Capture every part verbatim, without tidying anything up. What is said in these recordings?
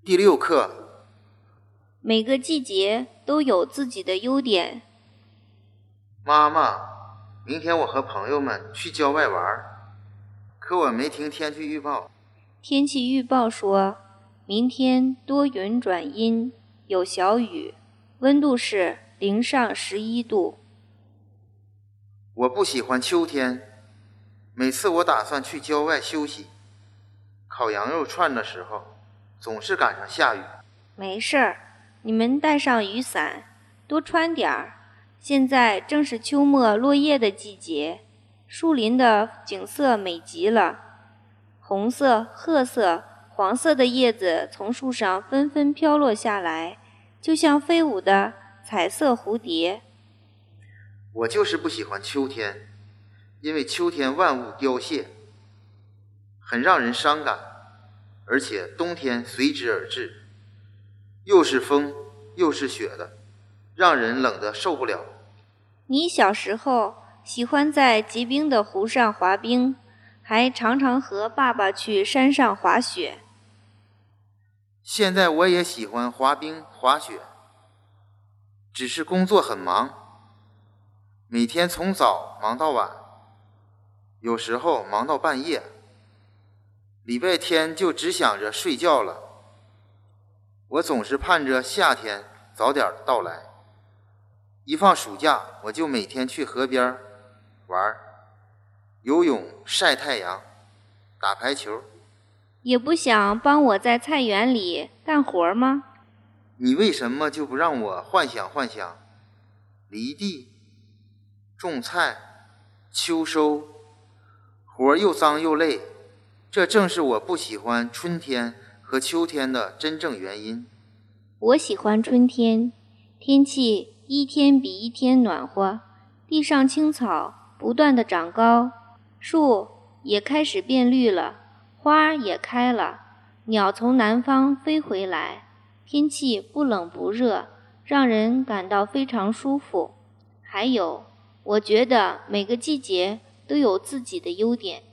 第六课， 每个季节都有自己的优点。 妈妈，明天我和朋友们去郊外玩，可我没听天气预报。 天气预报说，明天多云转阴，有小雨，温度是零上十一度。 我不喜欢秋天，每次我打算去郊外休息，烤羊肉串的时候，总是赶上下雨。 没事儿，你们带上雨伞，多穿点儿。现在正是秋末落叶的季节，树林的景色美极了。红色、褐色、黄色的叶子从树上纷纷飘落下来，就像飞舞的彩色蝴蝶。 我就是不喜欢秋天，因为秋天万物凋谢，很让人伤感，而且冬天随之而至。又是风又是雪的，让人冷得受不了。 你小时候喜欢在结冰的湖上滑冰，还常常和爸爸去山上滑雪。 现在我也喜欢滑冰滑雪，只是工作很忙，每天从早忙到晚，有时候忙到半夜，礼拜天就只想着睡觉了。我总是盼着夏天早点到来，一放暑假我就每天去河边玩，游泳、晒太阳、打排球。 也不想帮我在菜园里干活吗？ 你为什么就不让我幻想幻想犁地、种菜、秋收，活又脏又累？这正是我不喜欢春天和秋天的真正原因。 我喜欢春天，天气一天比一天暖和，地上青草不断地长高，树也开始变绿了，花也开了，鸟从南方飞回来，天气不冷不热，让人感到非常舒服。还有，我觉得每个季节都有自己的优点。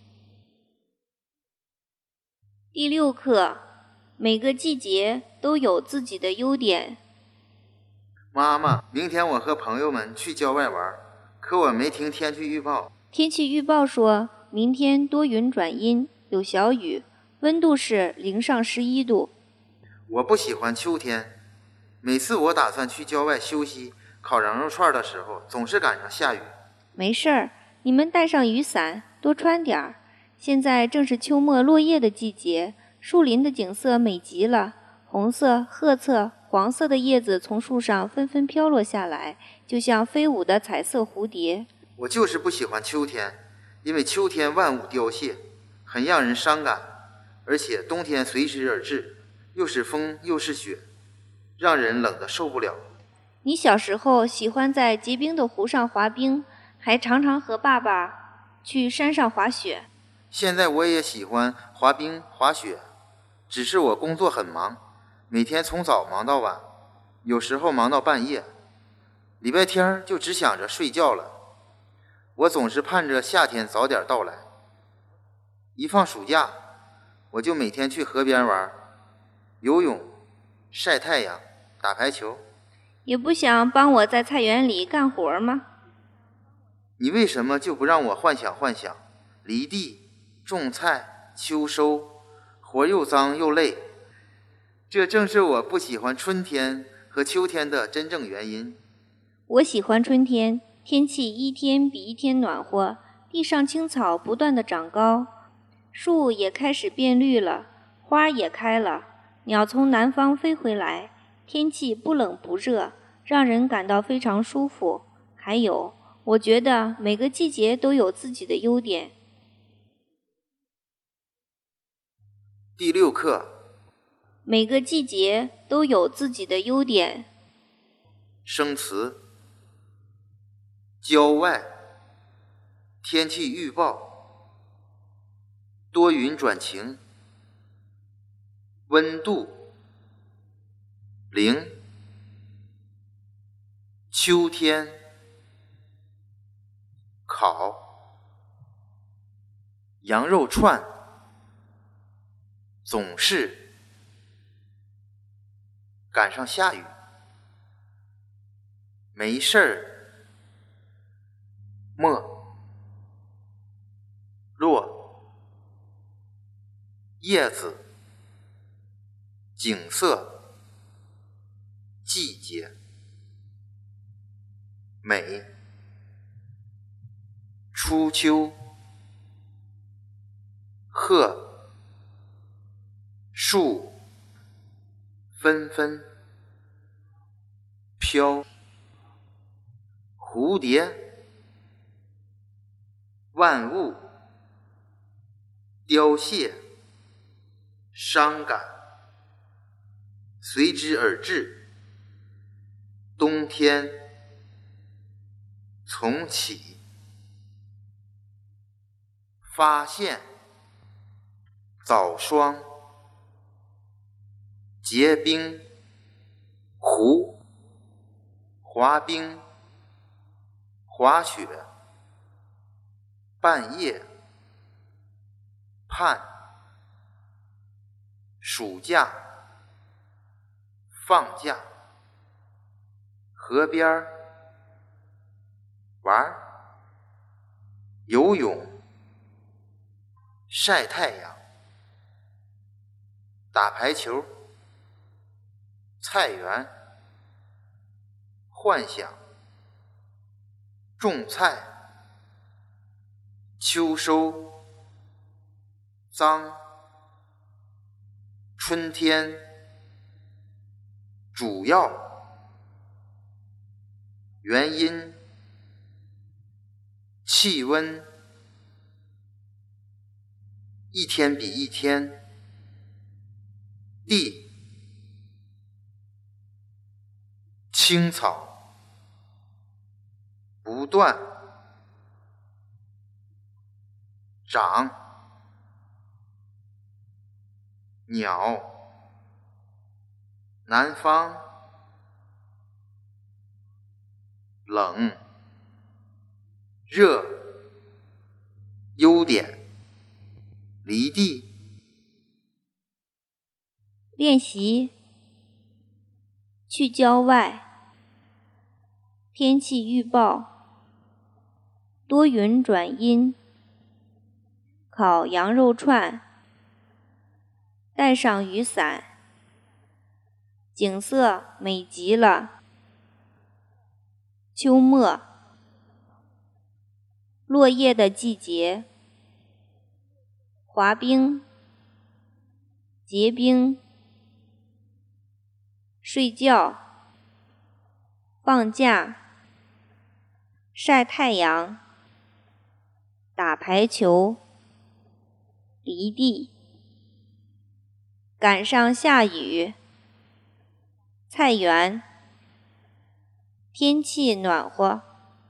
第六课，每个季节都有自己的优点。 妈妈，明天我和朋友们去郊外玩，可我没听天气预报。 天气预报说，明天多云转阴，有小雨，温度是零上十一度。 我不喜欢秋天，每次我打算去郊外休息、烤羊肉串的时候，总是赶上下雨。 没事儿，你们带上雨伞，多穿点儿。现在正是秋末落叶的季节，树林的景色美极了。红色、褐色、黄色的叶子从树上纷纷飘落下来，就像飞舞的彩色蝴蝶。 我就是不喜欢秋天，因为秋天万物凋谢，很让人伤感，而且冬天随之而至，又是风又是雪，让人冷得受不了。 你小时候喜欢在结冰的湖上滑冰，还常常和爸爸去山上滑雪。 现在我也喜欢滑冰滑雪，只是我工作很忙，每天从早忙到晚，有时候忙到半夜，礼拜天就只想着睡觉了。我总是盼着夏天早点到来，一放暑假我就每天去河边玩，游泳、晒太阳、打排球。 也不想帮我在菜园里干活吗？ 你为什么就不让我幻想幻想犁地、种菜、秋收，活又脏又累？这正是我不喜欢春天和秋天的真正原因。 我喜欢春天，天气一天比一天暖和，地上青草不断地长高，树也开始变绿了，花也开了，鸟从南方飞回来，天气不冷不热，让人感到非常舒服。还有，我觉得每个季节都有自己的优点。 第六课， 每个季节都有自己的优点。 生词：郊外，天气预报，多云转晴，温度零，秋天，烤羊肉串，总是赶上下雨。没事儿，没落叶子，景色，季节，美，初秋，鹤，树，纷纷，飘，蝴蝶，万物，凋谢，伤感，随之而至，冬天，重启，发现，早霜，结冰，湖，滑冰，滑雪，半夜，盼，暑假，放假，河边儿，玩，游泳，晒太阳，打排球，菜园，幻想，种菜，秋收，脏，春天，主要，原因，气温，一天比一天，地，青草，不断，长，鸟，南方，冷，热，优点，离地。 练习：去郊外，天气预报，多云转阴，烤羊肉串，带上雨伞，景色美极了，秋末，落叶的季节，滑冰，结冰，睡觉，放假，晒太阳，打排球，离地，赶上下雨，菜园，天气暖和。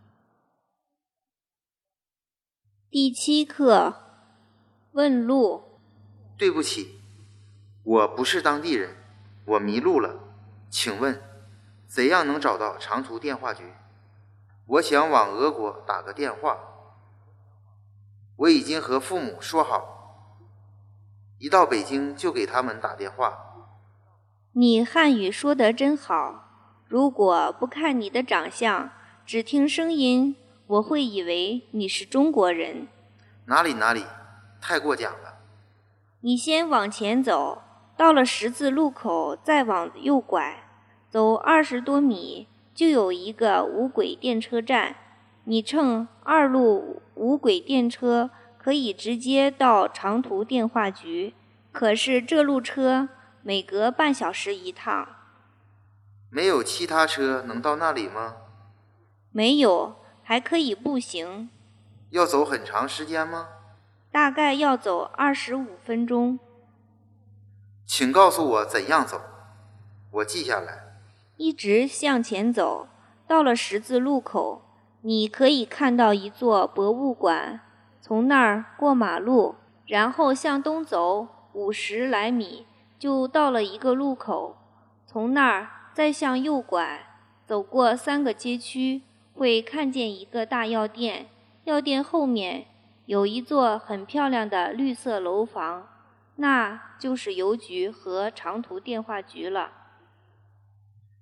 第七课，问路。 对不起，我不是当地人，我迷路了，请问怎样能找到长途电话局？我想往俄国打个电话，我已经和父母说好，一到北京就给他们打电话。 你汉语说得真好，如果不看你的长相，只听声音，我会以为你是中国人。 哪里哪里，太过奖了。 你先往前走，到了十字路口再往右拐，走二十多米就有一个无轨电车站，你乘二路无轨电车可以直接到长途电话局，可是这路车每隔半小时一趟。 没有其他车能到那里吗？ 没有，还可以步行。 要走很长时间吗？ 大概要走二十五分钟。 请告诉我怎样走，我记下来。 一直向前走，到了十字路口，你可以看到一座博物馆，从那儿过马路，然后向东走五十来米，就到了一个路口，从那儿再向右拐，走过三个街区，会看见一个大药店，药店后面有一座很漂亮的绿色楼房，那就是邮局和长途电话局了。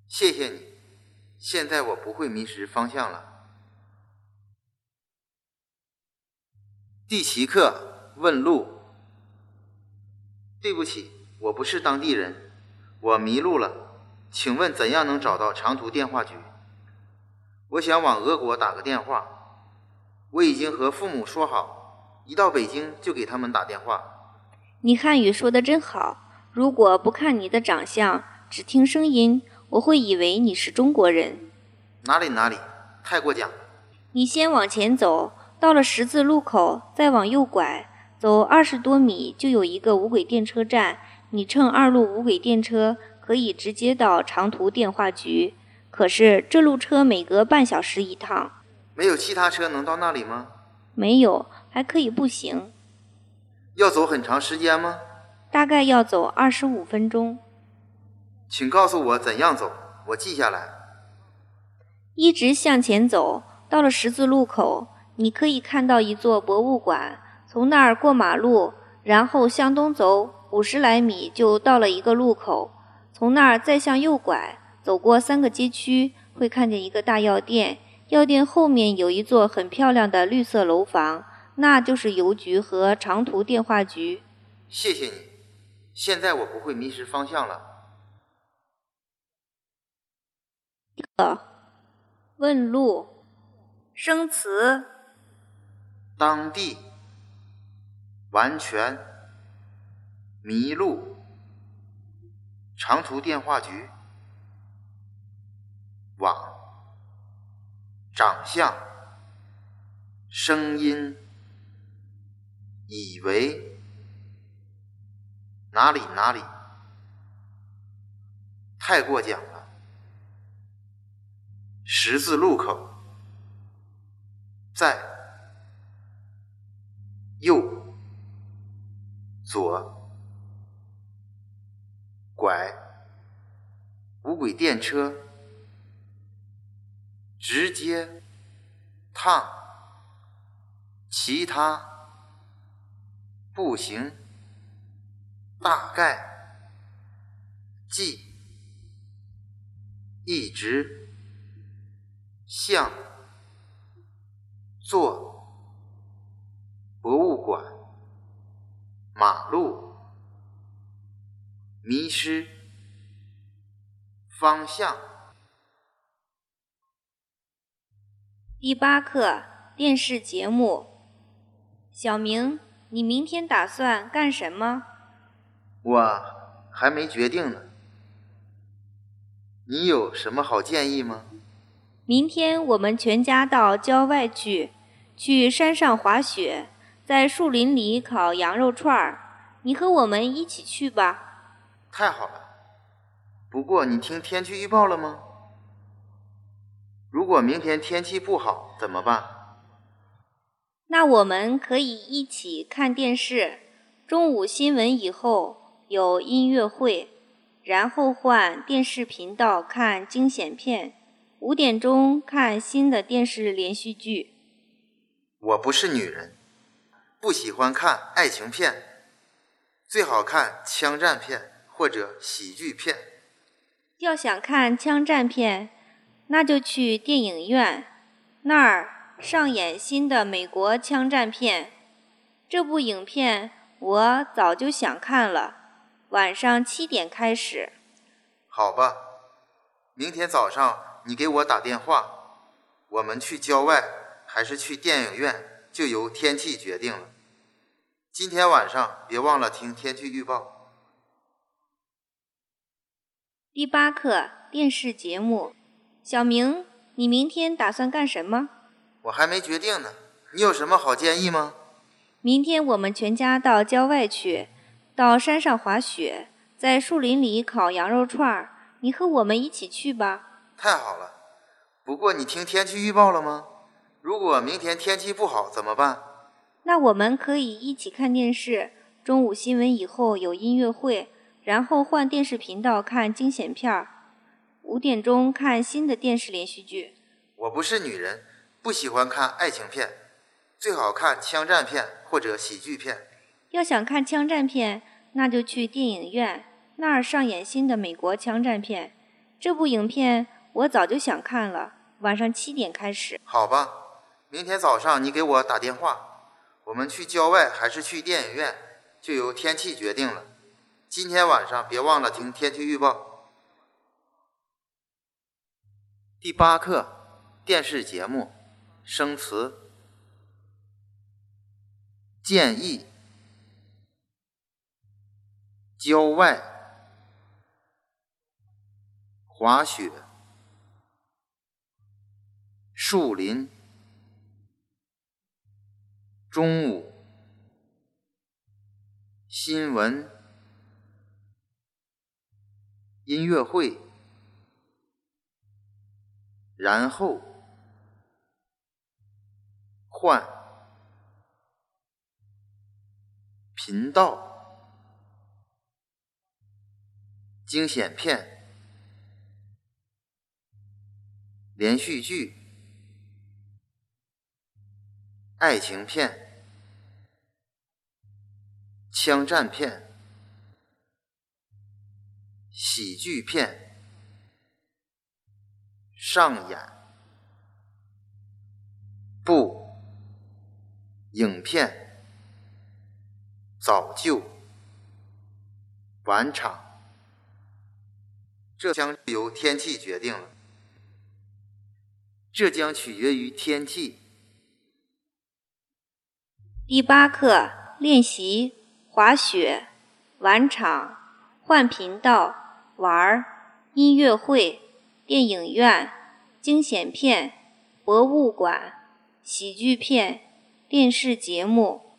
谢谢你，现在我不会迷失方向了。第七课问路。对不起，我不是当地人，我迷路了，请问怎样能找到长途电话局？我想往俄国打个电话，我已经和父母说好，一到北京就给他们打电话。 你汉语说得真好，如果不看你的长相，只听声音，我会以为你是中国人。 哪里哪里，太过奖了。 你先往前走，到了十字路口，再往右拐，走二十多米就有一个无轨电车站，你乘二路无轨电车可以直接到长途电话局。可是这路车每隔半小时一趟。 没有其他车能到那里吗？ 没有，还可以步行。 要走很长时间吗？ 大概要走二十五分钟。 请告诉我怎样走，我记下来。 一直向前走，到了十字路口，你可以看到一座博物馆，从那儿过马路，然后向东走五十来米就到了一个路口，从那儿再向右拐，走过三个街区，会看见一个大药店，药店后面有一座很漂亮的绿色楼房，那就是邮局和长途电话局。 谢谢你，现在我不会迷失方向了。 问路。生词： 当地、完全、迷路、长途电话局、网、长相、声音、以为、哪里哪里，太过奖了。十字路口，在、右、左、拐、无轨电车、直接、趟、其他、步行、大概、记、一直、向、坐、博物馆、马路、迷失、方向。 第八课电视节目。小明，你明天打算干什么？ 我还没决定呢。你有什么好建议吗？ 明天我们全家到郊外去，去山上滑雪，在树林里烤羊肉串儿。你和我们一起去吧。 太好了。不过你听天气预报了吗？如果明天天气不好怎么办？ 那我们可以一起看电视，中午新闻以后有音乐会，然后换电视频道看惊险片，五点钟看新的电视连续剧。 我不是女人，不喜欢看爱情片，最好看枪战片或者喜剧片。 要想看枪战片，那就去电影院，那儿上演新的美国枪战片。这部影片我早就想看了，晚上七点开始。 好吧，明天早上你给我打电话，我们去郊外还是去电影院就由天气决定了。今天晚上别忘了听天气预报。 第八课电视节目。小明，你明天打算干什么？ 我还没决定呢，你有什么好建议吗？ 明天我们全家到郊外去，到山上滑雪，在树林里烤羊肉串儿。你和我们一起去吧。 太好了。不过你听天气预报了吗？如果明天天气不好怎么办？ 那我们可以一起看电视，中午新闻以后有音乐会，然后换电视频道看惊险片儿，五点钟看新的电视连续剧。 我不是女人，不喜欢看爱情片，最好看枪战片或者喜剧片。 要想看枪战片，那就去电影院，那儿上演新的美国枪战片。 这部影片我早就想看了，晚上七点开始。 好吧，明天早上你给我打电话，我们去郊外还是去电影院，就由天气决定了。今天晚上别忘了听天气预报。第八课，电视节目，生词。建议，郊外，滑雪，树林，中午，新闻，音乐会，然后，换，频道，惊险片，连续剧，爱情片，枪战片，喜剧片，上演，不，影片，早就，晚场，这将由天气决定了。这将取决于天气。 第八课，练习滑雪，晚场，换频道，玩，音乐会，电影院，惊险片，博物馆，喜剧片，电视节目。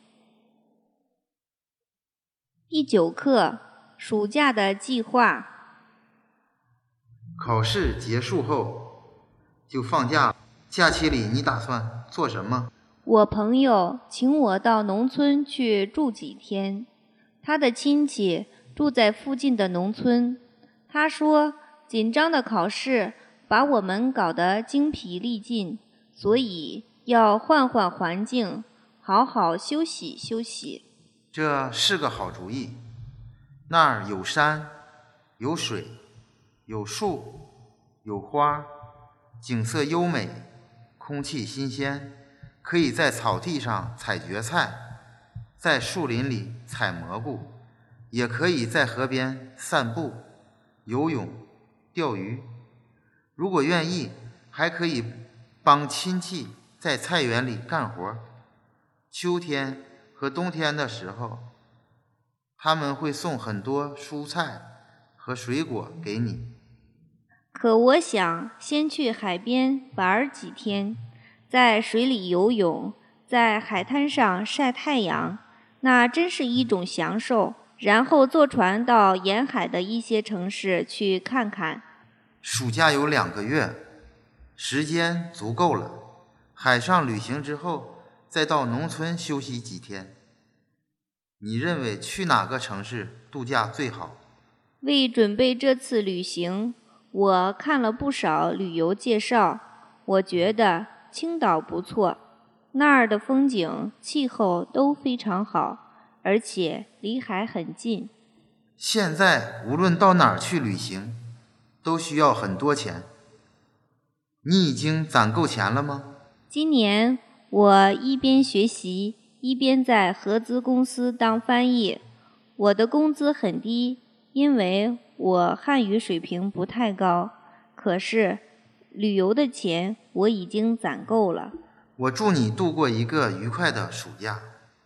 第九课，暑假的计划。 考试结束后就放假了，假期里你打算做什么？ 我朋友请我到农村去住几天，他的亲戚住在附近的农村。他说，紧张的考试把我们搞得精疲力尽，所以要换换环境，好好休息休息。 这是个好主意。那儿有山，有水，有树，有花，景色优美，空气新鲜，可以在草地上采蕨菜，在树林里采蘑菇，也可以在河边散步、游泳、钓鱼。如果愿意，还可以帮亲戚在菜园里干活。秋天和冬天的时候，他们会送很多蔬菜和水果给你。 可我想先去海边玩几天，在水里游泳，在海滩上晒太阳，那真是一种享受。然后坐船到沿海的一些城市去看看。 暑假有两个月，时间足够了。海上旅行之后，再到农村休息几天。你认为去哪个城市度假最好？ 为准备这次旅行，我看了不少旅游介绍。我觉得青岛不错，那儿的风景、气候都非常好，而且离海很近。 现在无论到哪儿去旅行，都需要很多钱。你已经攒够钱了吗？ 今年我一边学习，一边在合资公司当翻译。我的工资很低，因为我汉语水平不太高。可是旅游的钱我已经攒够了。 我祝你度过一个愉快的暑假。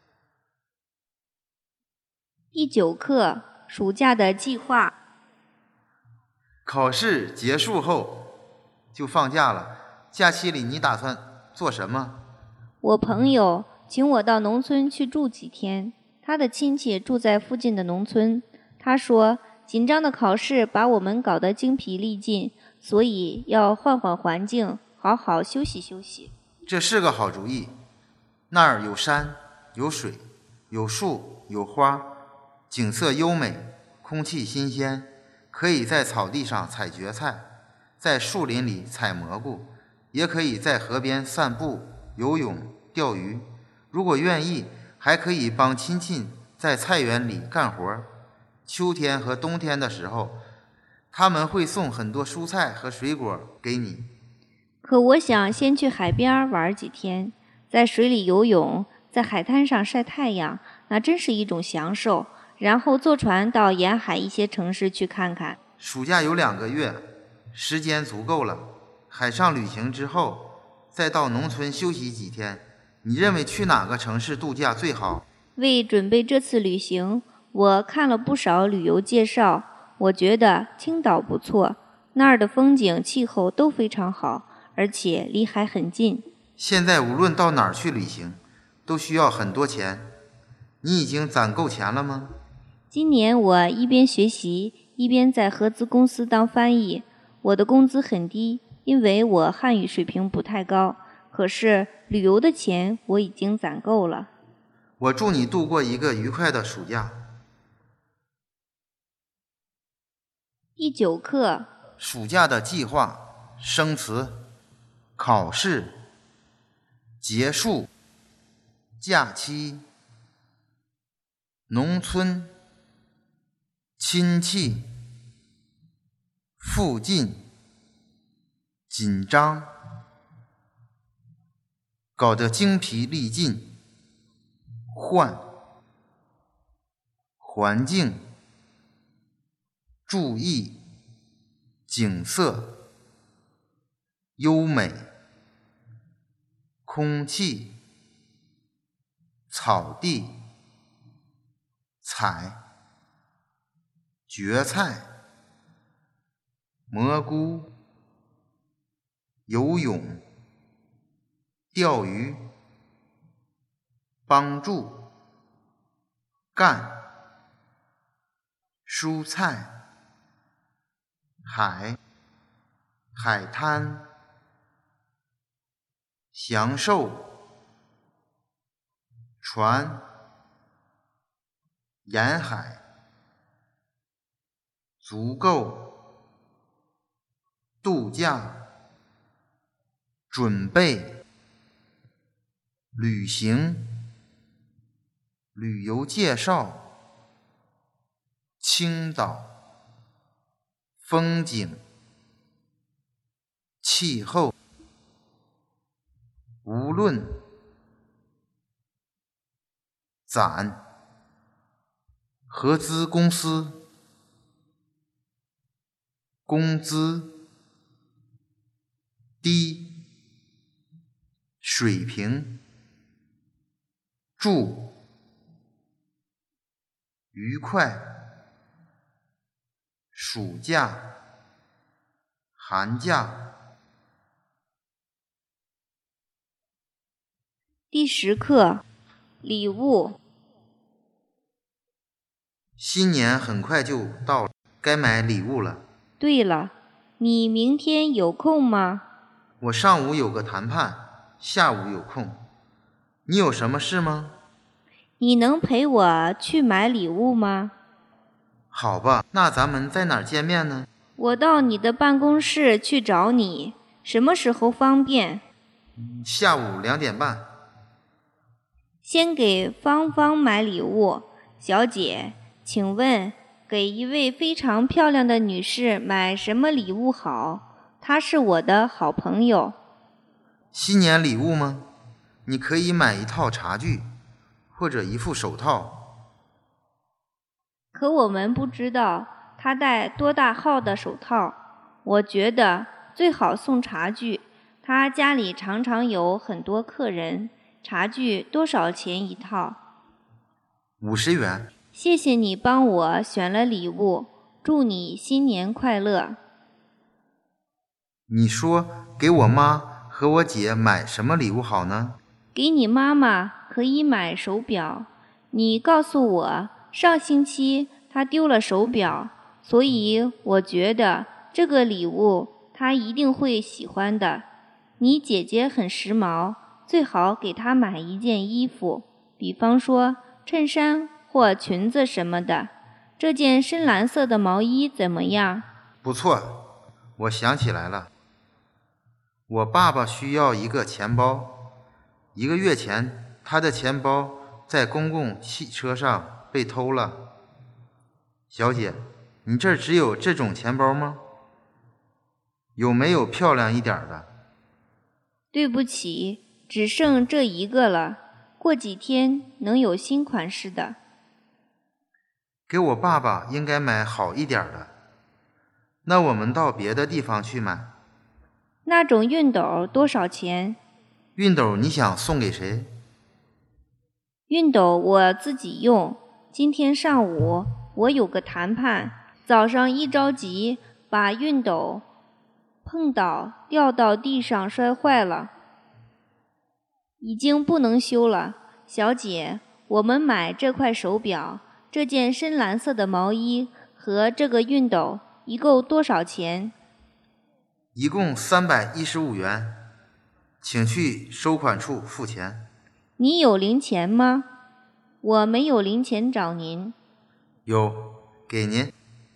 第九课，暑假的计划。 考试结束后就放假了，假期里你打算做什么？ 我朋友请我到农村去住几天，他的亲戚住在附近的农村。他说，紧张的考试把我们搞得精疲力尽，所以要换换环境，好好休息休息。 这是个好主意。那儿有山，有水，有树，有花，景色优美，空气新鲜，可以在草地上采蕨菜，在树林里采蘑菇，也可以在河边散步、游泳、钓鱼。如果愿意，还可以帮亲戚在菜园里干活。秋天和冬天的时候， 他们会送很多蔬菜和水果给你。 可我想先去海边玩几天，在水里游泳，在海滩上晒太阳，那真是一种享受。然后坐船到沿海一些城市去看看。 暑假有两个月，时间足够了。海上旅行之后，再到农村休息几天。你认为去哪个城市度假最好？ 为准备这次旅行，我看了不少旅游介绍。我觉得青岛不错，那儿的风景、气候都非常好，而且离海很近。 现在无论到哪儿去旅行，都需要很多钱。你已经攒够钱了吗？ 今年我一边学习，一边在合资公司当翻译。我的工资很低，因为我汉语水平不太高。可是旅游的钱我已经攒够了。 我祝你度过一个愉快的暑假。 第九课， 暑假的计划：生词、考试、结束、假期、农村、亲戚、附近、紧张、搞得精疲力尽、换、环境、注意、景色、优美、空气、草地、采、蕨菜、蘑菇、游泳、钓鱼、帮助、干、蔬菜、海、海滩、享受、船、沿海、足够、度假、准备、旅行、旅游介绍、青岛、风景、气候、无论、攒、合资公司、工资、低、水平、住、愉快、暑假、寒假。 第十课，礼物。 新年很快就到了，该买礼物了。 对了，你明天有空吗？ 我上午有个谈判，下午有空。你有什么事吗？ 你能陪我去买礼物吗？ 好吧，那咱们在哪儿见面呢？ 我到你的办公室去找你，什么时候方便？ 下午两点半。 先给芳芳买礼物。小姐，请问给一位非常漂亮的女士买什么礼物好？她是我的好朋友。 新年礼物吗？你可以买一套茶具，或者一副手套。 可我们不知道她戴多大号的手套。我觉得最好送茶具，她家里常常有很多客人。茶具多少钱一套？ 五十元。 谢谢你帮我选了礼物，祝你新年快乐。 你说给我妈和我姐买什么礼物好呢？ 给你妈妈可以买手表。你告诉我，上星期她丢了手表，所以我觉得这个礼物她一定会喜欢的。你姐姐很时髦，最好给她买一件衣服，比方说衬衫或裙子什么的。这件深蓝色的毛衣怎么样？ 不错，我想起来了，我爸爸需要一个钱包。一个月前，他的钱包在公共汽车上被偷了。小姐， 你这儿只有这种钱包吗？有没有漂亮一点的？ 对不起，只剩这一个了，过几天能有新款式的。 给我爸爸应该买好一点的，那我们到别的地方去买。 那种熨斗多少钱？ 熨斗你想送给谁？ 熨斗我自己用，今天上午我有个谈判，早上一着急把熨斗碰倒掉到地上摔坏了，已经不能修了。小姐，我们买这块手表、这件深蓝色的毛衣和这个熨斗一共多少钱？ 一共三百一十五元，请去收款处付钱。 你有零钱吗？我没有零钱找您。 有，给您。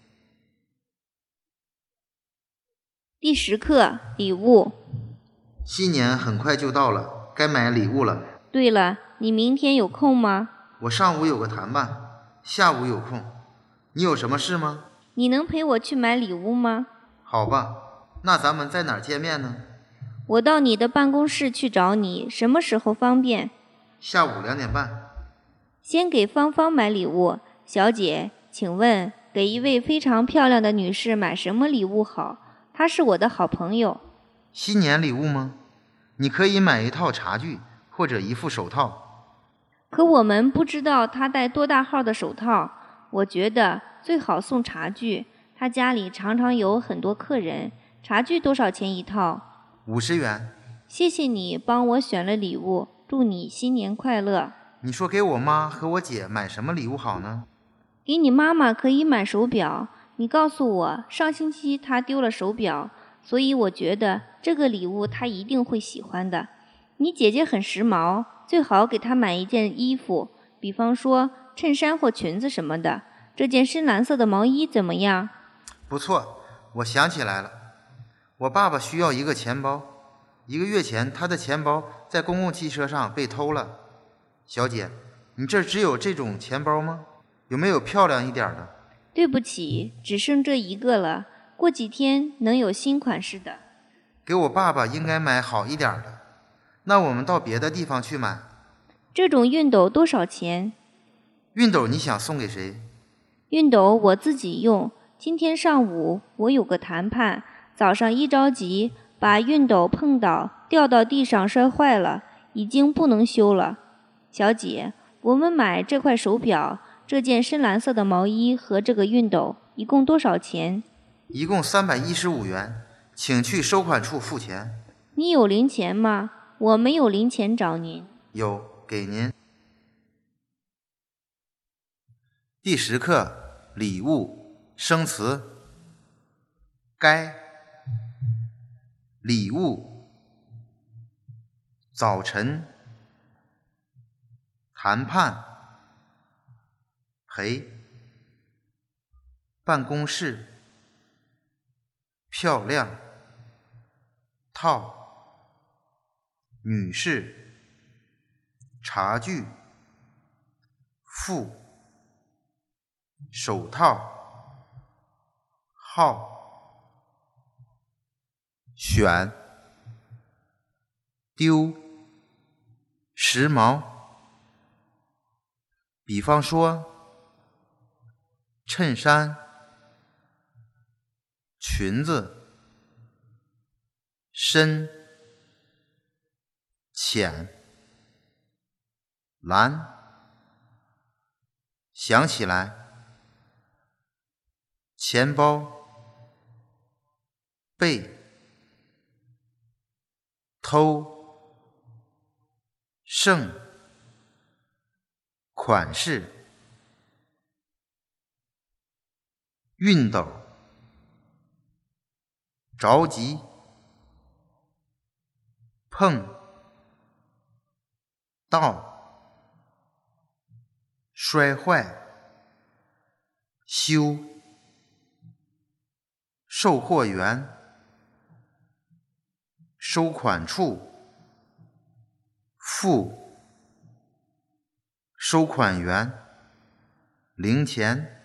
第十课，礼物。 新年很快就到了，该买礼物了。 对了，你明天有空吗？ 我上午有个谈判，下午有空。你有什么事吗？ 你能陪我去买礼物吗？ 好吧，那咱们在哪儿见面呢？ 我到你的办公室去找你，什么时候方便？ 下午两点半。 先给芳芳买礼物。小姐，请问给一位非常漂亮的女士买什么礼物好？她是我的好朋友。 新年礼物吗？你可以买一套茶具或者一副手套。 可我们不知道她戴多大号的手套，我觉得最好送茶具。她家里常常有很多客人。茶具多少钱一套？ 五十元。 谢谢你帮我选了礼物，祝你新年快乐。 你说给我妈和我姐买什么礼物好呢？ 给你妈妈可以买手表，你告诉我上星期她丢了手表，所以我觉得这个礼物她一定会喜欢的。你姐姐很时髦，最好给她买一件衣服，比方说衬衫或裙子什么的。这件深蓝色的毛衣怎么样？ 不错，我想起来了，我爸爸需要一个钱包。一个月前他的钱包在公共汽车上被偷了。小姐，你这儿只有这种钱包吗？有没有漂亮一点的？ 对不起，只剩这一个了，过几天能有新款式的。 给我爸爸应该买好一点的，那我们到别的地方去买。 这种熨斗多少钱？ 熨斗你想送给谁？ 熨斗我自己用，今天上午我有个谈判，早上一着急把熨斗碰倒掉到地上摔坏了，已经不能修了。小姐，我们买这块手表、这件深蓝色的毛衣和这个熨斗一共多少钱？ 一共三百一十五元，请去收款处付钱。 你有零钱吗？我没有零钱找您。 有，给您。第十课，礼物，生词。该，礼物，早晨，谈判，陪，办公室，漂亮，套，女士，茶具，付，手套，号，选，丢，时髦。比方说，衬衫，裙子，深，浅，蓝，想起来，钱包，背，偷，剩，款式，熨斗，着急，碰，倒，摔坏，修，售货员，收款处，付，收款员，零钱。